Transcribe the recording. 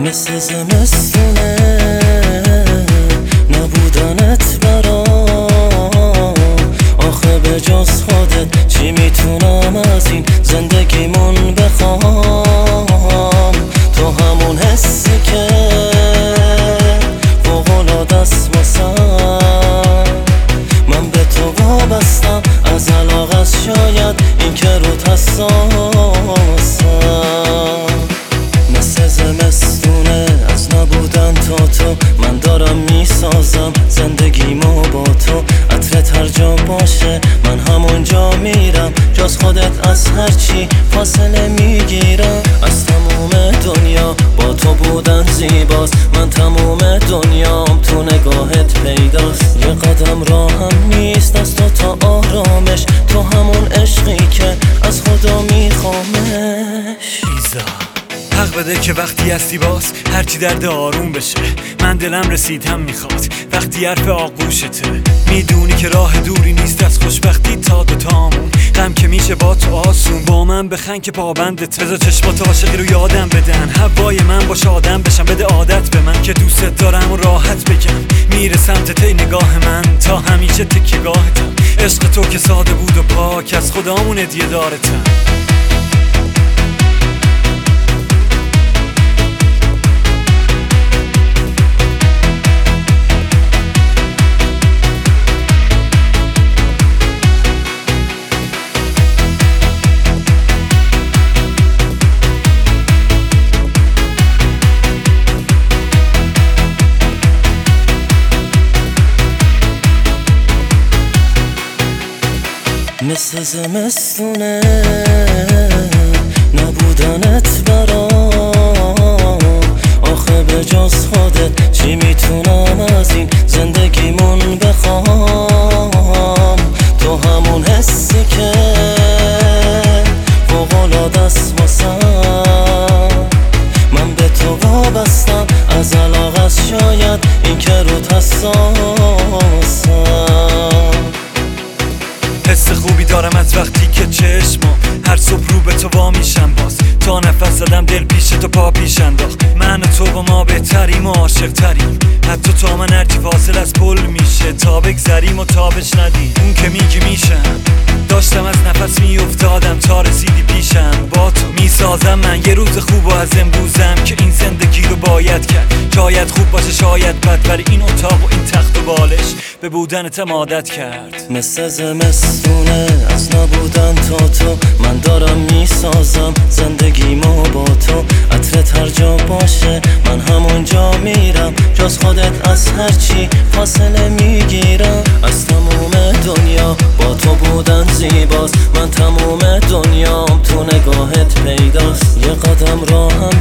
مثل زمستونه نبودنت برام، آخه به جز خودت چی میتونم از این زندگیمون بخوام. تو همون حسی که فوق‌العاده است واسم، من به تو وابستم از علاقت، شاید این که روت حساسم. مثل زمستونه از نبودن تو من دارم میسازم زندگیمو با تو. عطرت هر جا باشه من همونجا میرم، جز خودت از هرچی فاصله میگیرم. از تموم دنیا با تو بودن زیباست، من تموم دنیام تو نگاهت پیداست. یه قدم راهم نیست از تو تا آرامش، تو همون عشقی که از خدا میخوامش. حق بده که وقتی هستی باز هرچی درد آروم بشه. من دلم رسیدم میخواد وقتی حرف آغوشته. میدونی که راه دوری نیست از خوشبختی تا دوتامون، غم که میشه با تو آسون. با من بخند که پابندت، بذار چشمات عاشقی رو یادم بدن. هوای من باش آدم بشم، بده عادت به من که دوست دارم و راحت بگم. میره سمت تی نگاه من تا همیشه تکیه‌گاهتم. عشق تو که ساده بود و پاک از خدامون هدیه دارتم. مثل زمستونه نبودنت برام، آخه به جز خودت چی میتونم از این زندگیمون بخوام. تو همون حسی که فوق‌العاده است واسم، من به تو وابستم از علاقت، شاید این که روت حساسم. حس خوبی دارم از وقتی که چشمم هر صبح رو به تو وا میشم. باز تا نفس زدم دل پیش تو پا پیش انداخت. من و تو با ما بهتریم و عاشق تریم، حتی تا من هرچی فاصل از پل میشه تا بگذریم و تا بشنویم اون که میگی میشم. داشتم از نفس میافتادم تا رسیدی پیشم. با تو میسازم من یه روز خوب و از امروزم که این زندگی رو باید کرد. شاید خوب باشه شاید بد، ولی این اتاق و این تخت و بالش به بودنتم عادت کرد. مثل زمستونه از نبودن تو من دارم میسازم زندگیمو با تو. عطرت هر جا باشه من همونجا میرم، جز خودت از هرچی فاصله میگیرم. از تموم دنیا با تو بودن زیباست، من تموم دنیام تو نگاهت پیداست. یه قدم راهم